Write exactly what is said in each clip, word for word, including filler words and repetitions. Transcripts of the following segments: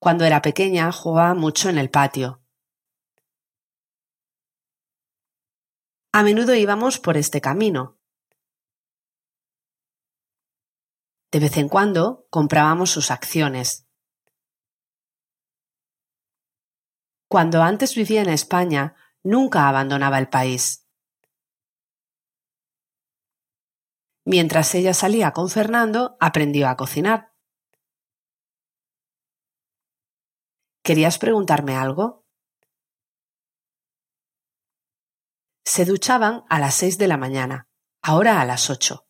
Cuando era pequeña jugaba mucho en el patio. A menudo íbamos por este camino. De vez en cuando comprábamos sus acciones. Cuando antes vivía en España, nunca abandonaba el país. Mientras ella salía con Fernando, aprendió a cocinar. ¿Querías preguntarme algo? Se duchaban a las seis de la mañana, ahora a las ocho.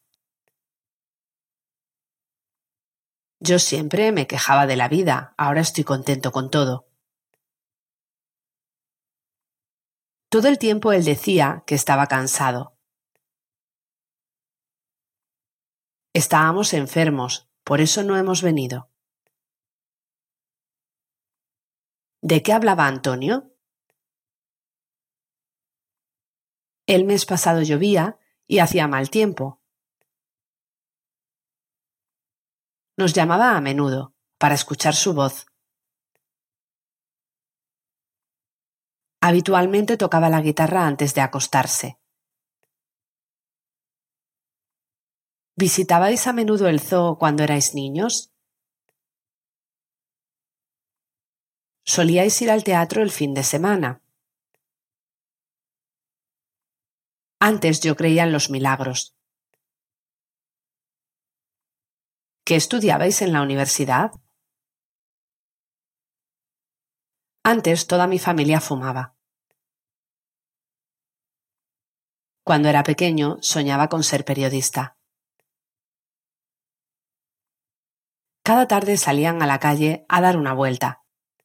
Yo siempre me quejaba de la vida, ahora estoy contento con todo. Todo el tiempo él decía que estaba cansado. Estábamos enfermos, por eso no hemos venido. ¿De qué hablaba Antonio? El mes pasado llovía y hacía mal tiempo. Nos llamaba a menudo para escuchar su voz. Habitualmente tocaba la guitarra antes de acostarse. ¿Visitabais a menudo el zoo cuando erais niños? ¿Solíais ir al teatro el fin de semana? Antes yo creía en los milagros. ¿Qué estudiabais en la universidad? Antes toda mi familia fumaba. Cuando era pequeño soñaba con ser periodista. Cada tarde salían a la calle a dar una vuelta.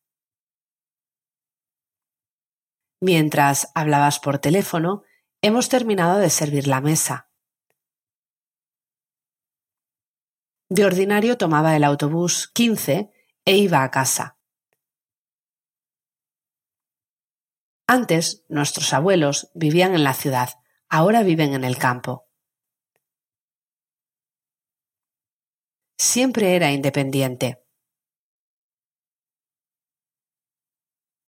Mientras hablabas por teléfono, hemos terminado de servir la mesa. De ordinario tomaba el autobús quince e iba a casa. Antes, nuestros abuelos vivían en la ciudad, ahora viven en el campo. Siempre era independiente.